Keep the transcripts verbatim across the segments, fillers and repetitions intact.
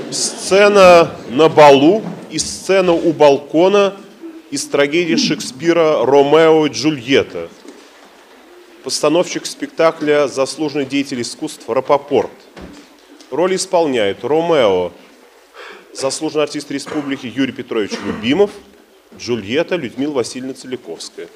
Сцена на балу и сцена у балкона из трагедии Шекспира «Ромео и Джульетта». Постановщик спектакля заслуженный деятель искусств Рапопорт. Роли исполняют Ромео, заслуженный артист республики Юрий Петрович Любимов, Джульетта Людмила Васильевна Целиковская.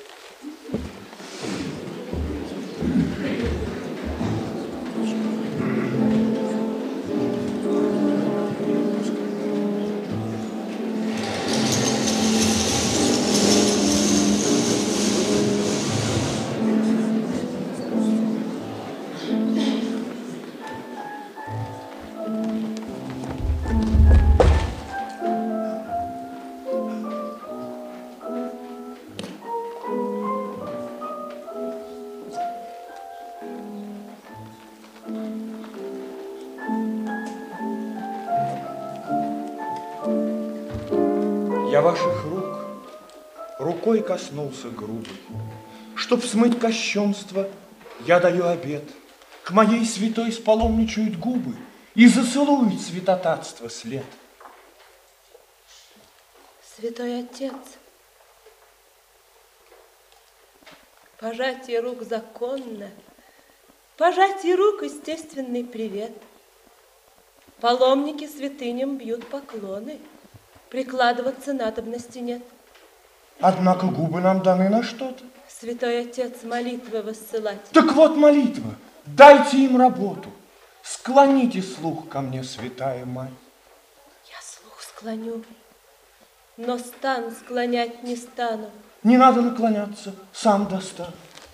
Я ваших рук рукой коснулся грубой. Чтоб смыть кощунство, я даю обет. К моей святой спаломничают губы и зацелуют святотатство след. Святой Отец, пожатие рук законно, пожатие рук естественный привет. Паломники святыням бьют поклоны. Прикладываться надобности нет. Однако губы нам даны на что-то. Святой Отец, молитвы воссылать. Так вот молитва. Дайте им работу. Склоните слух ко мне, святая мать. Я слух склоню, но стан склонять не стану. Не надо наклоняться, сам достану.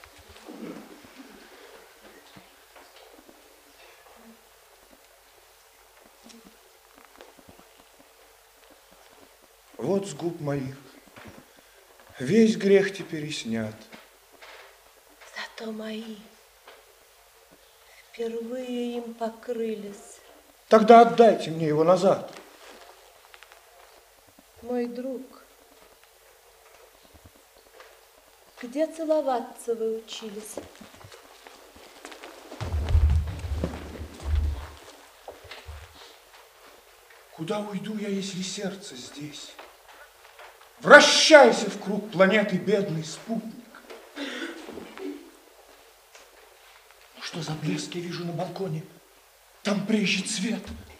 Вот с губ моих весь грех теперь и снят. Зато мои впервые им покрылись. Тогда отдайте мне его назад. Мой друг, где целоваться вы учились? Куда уйду я, если сердце здесь? Вращайся в круг планеты, бедный спутник. Что за блеск я вижу на балконе? Там брежет свет.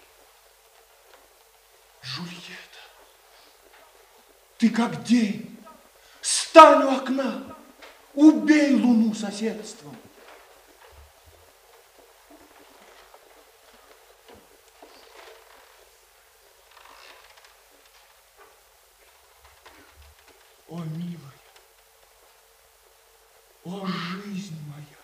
Джульетта, ты как день. Стань у окна, убей луну соседством. О, милая, о, жизнь моя,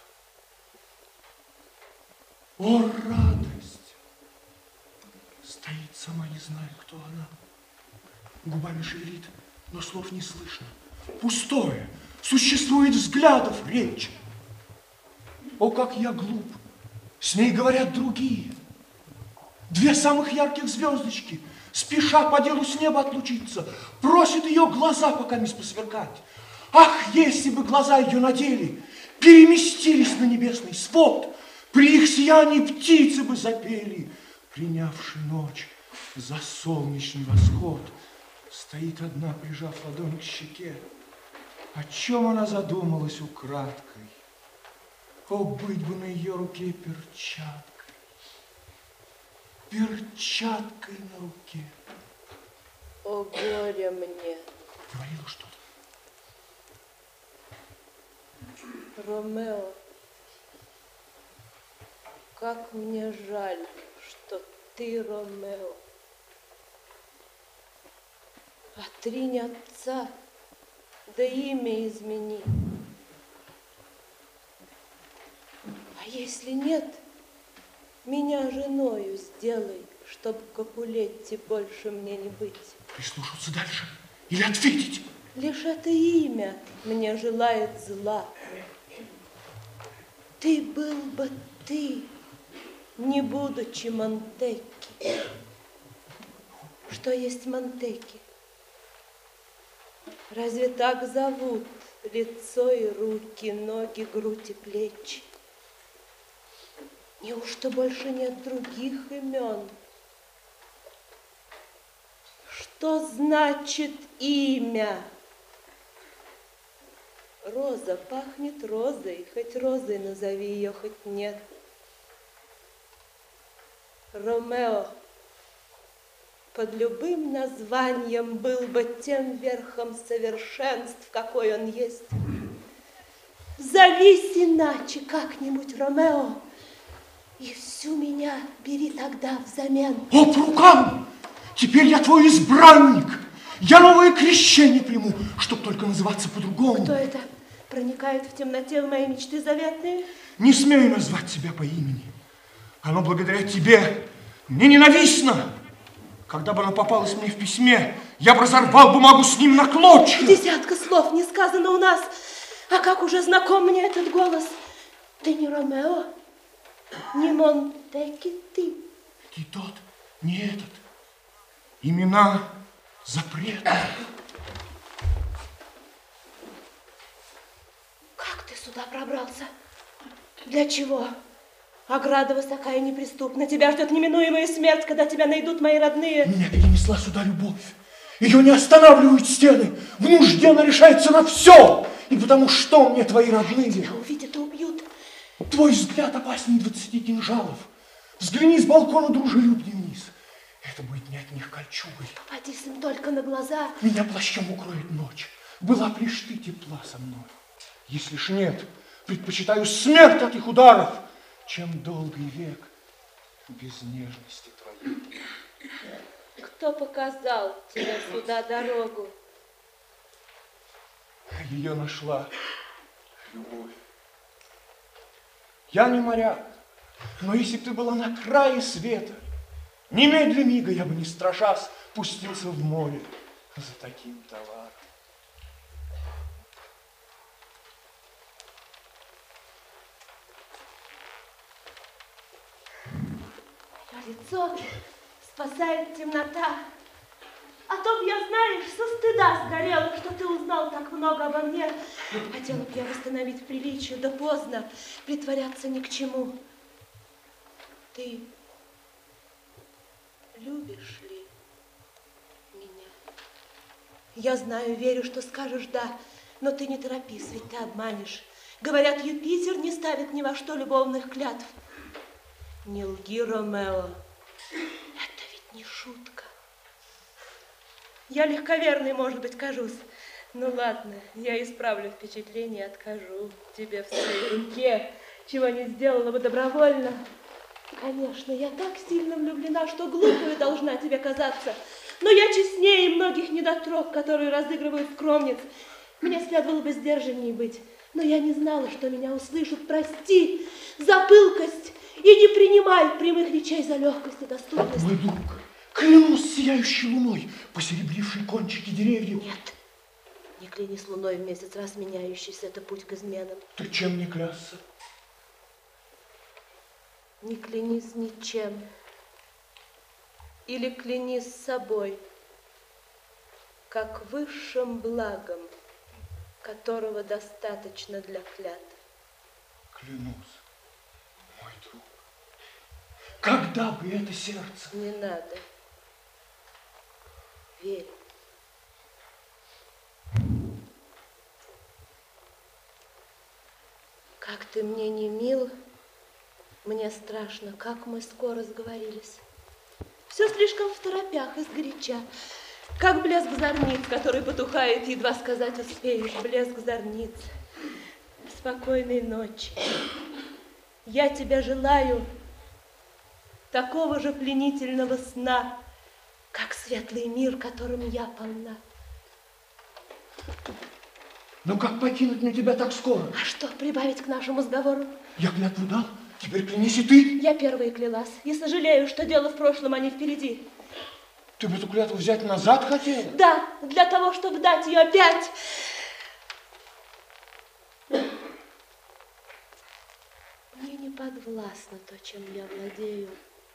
о, радость! Стоит сама, не знаю, кто она. Губами шевелит, но слов не слышно. Пустое, существует взглядов речь. О, как я глуп, с ней говорят другие. Две самых ярких звездочки, спеша по делу с неба отлучиться, просит ее глаза пока не посверкать. Ах, если бы глаза ее на деле переместились на небесный свод, при их сиянии птицы бы запели, принявши ночь за солнечный восход. Стоит одна, прижав ладонь к щеке. О чем она задумалась украдкой? О, быть бы на ее руке перчаткой. Перчаткой на руке. О, горе мне. Говорила что-то. Ромео, как мне жаль, что ты, Ромео. Отринь отца, да имя измени. А если нет, меня женою сделай, чтоб Капулетти больше мне не быть. Прислушаться дальше или ответить? Лишь это имя мне желает зла. Ты был бы ты, не будучи Монтекки. Что есть Монтекки? Разве так зовут лицо и руки, ноги, грудь и плечи? Неужто больше нет других имен? Что значит имя? Роза пахнет розой, хоть розой назови ее, хоть нет. Ромео под любым названием был бы тем верхом совершенств, какой он есть. Зовись иначе как-нибудь, Ромео, и всю меня бери тогда взамен. О, по рукам! Теперь я твой избранник. Я новое крещение приму, чтоб только называться по-другому. Кто это проникает в темноте в мои мечты заветные? Не смею назвать тебя по имени. Оно благодаря тебе мне ненавистно. Когда бы оно попалось мне в письме, я бы разорвал бумагу с ним на клочья. Десятка слов не сказано у нас. А как уже знаком мне этот голос? Ты не Ромео, не Монтеки, ты. Ты тот, не этот. Имена запретны. Как ты сюда пробрался? Для чего? Ограда высокая и неприступна. Тебя ждет неминуемая смерть, когда тебя найдут мои родные. Меня перенесла сюда любовь. Ее не останавливают стены. В нужде она решается на все. И потому что мне твои родные? Тебя увидят и убьют. Твой взгляд опаснее двадцати кинжалов. Взгляни с балкона дружелюбней вниз. Это будет не от них кольчугой. Попадись им только на глаза. Меня плащом укроет ночь. Была б лишь ты тепла со мной. Если ж нет, предпочитаю смерть от их ударов, чем долгий век без нежности твоей. Кто показал тебе сюда дорогу? Ее нашла любовь. Я не моряк, но если бы ты была на крае света, немедля мига я бы, не страшась, пустился в море за таким товаром. Лицо спасает темнота. А то б я, знаешь, со стыда сгорела, что ты узнал так много обо мне. Хотела б я восстановить приличие, да поздно, притворяться ни к чему. Ты любишь ли меня? Я знаю, верю, что скажешь «да», но ты не торопись, ведь ты обманешь. Говорят, Юпитер не ставит ни во что любовных клятв. Не лги, Ромео, это ведь не шутка. Я легковерный, может быть, кажусь. Ну ладно, я исправлю впечатление, откажу тебе в своей руке, чего не сделала бы добровольно. Конечно, я так сильно влюблена, что глупой должна тебе казаться. Но я честнее многих недотрог, которые разыгрывают скромниц. Мне следовало бы сдержаннее быть, но я не знала, что меня услышат. Прости за пылкость. И не принимай прямых речей за легкость и доступность. Мой друг, клянусь сияющей луной, посеребрившей кончики деревьев. Нет, не клянись луной в месяц раз меняющийся, это путь к изменам. Ты чем не клясться? Не клянись ничем. Или клянись собой, как высшим благом, которого достаточно для клятвы. Клянусь, мой друг. Когда бы это сердце? Не надо. Верь. Как ты мне не мил, мне страшно, как мы скоро сговорились. Все слишком в торопях и сгоряча. Как блеск зорниц, который потухает, едва сказать успеешь. Блеск зорниц. Спокойной ночи. Я тебя желаю такого же пленительного сна, как светлый мир, которым я полна. Ну как покинуть мне тебя так скоро? А что прибавить к нашему разговору? Я клятву дал, теперь клянись и ты. Я первая клялась и сожалею, что дело в прошлом, а не впереди. Ты бы эту клятву взять назад хотела? Да, для того, чтобы дать ее опять. Мне не подвластно то, чем я владею.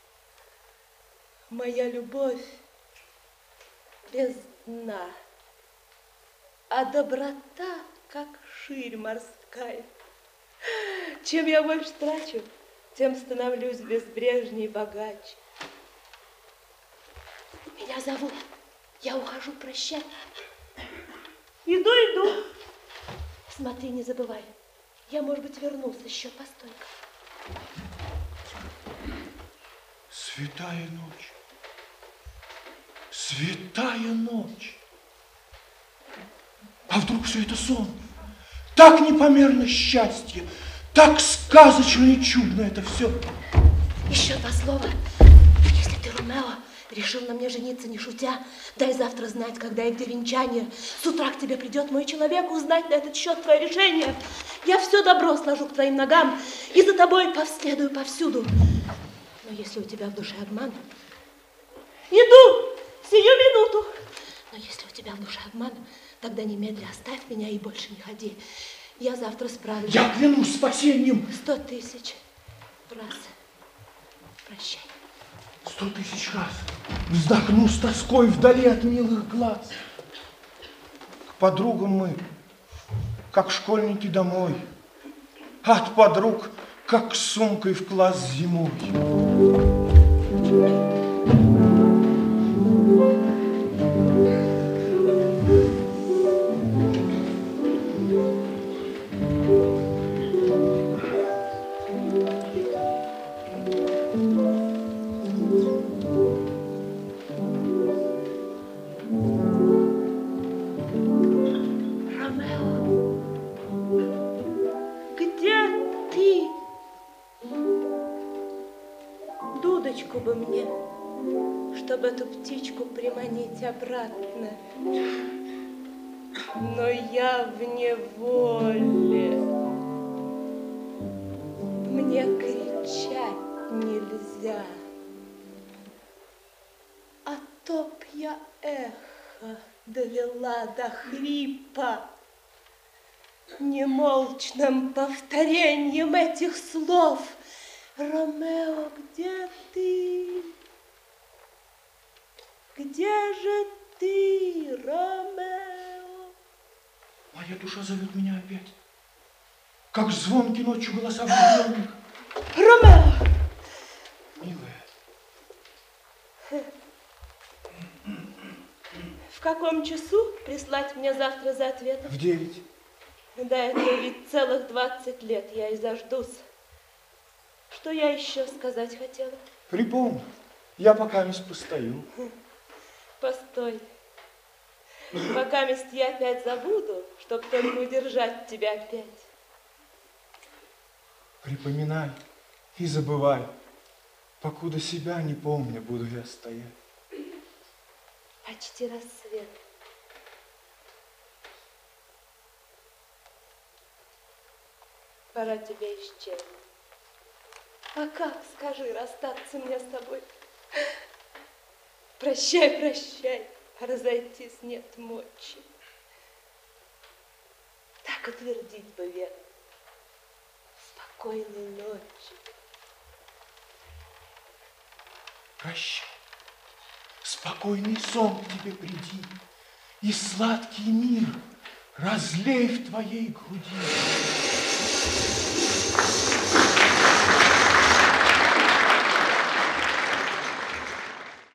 Моя любовь без дна, а доброта, как ширь морская. Чем я больше трачу, тем становлюсь безбрежней и богаче. Меня зовут Я ухожу, прощай. Иду, иду. Смотри, не забывай. Я, может быть, вернулся еще, постой-ка. Святая ночь. Святая ночь. А вдруг все это сон? Так непомерно счастье, так сказочно и чудно это все. Еще два слова. Если ты, Ромео, решил на мне жениться, не шутя, дай завтра знать, когда и где венчание. С утра к тебе придет мой человек узнать на этот счет твое решение. Я все добро сложу к твоим ногам и за тобой повследую повсюду. Но если у тебя в душе обман, иду сию минуту. Но если у тебя в душе обман, тогда немедля оставь меня и больше не ходи. Я завтра справлюсь. Я клянусь спасением. Сто тысяч раз. Прощай. Сто тысяч раз вздохну с тоской вдали от милых глаз. К подругам мы, как школьники, домой. От подруг, как с сумкой в класс зимой. Дудочку бы мне, чтобы эту птичку приманить обратно. Но я в неволе. Мне кричать нельзя. А то б я эхо довела до хрипа немолчным повторением этих слов. Ромео, где ты? Где же ты, Ромео? Моя душа зовет меня опять, как звонки ночью голоса влюбленных. Ромео! Милая. В каком часу прислать мне завтра за ответом? В девять. Да, это ведь целых двадцать лет я и заждусь. Что я еще сказать хотела? Припомни, я пока мест постою. Постой. Пока мест я опять забуду, чтоб только удержать тебя опять. Припоминай и забывай, покуда себя не помню, буду я стоять. Почти рассвет. Пора тебя исчезнуть. А как, скажи, расстаться мне с тобой? Прощай, прощай, разойтись нет мочи. Так утвердить бы верно. Спокойной ночи. Прощай. Спокойный сон к тебе приди, и сладкий мир разлей в твоей груди.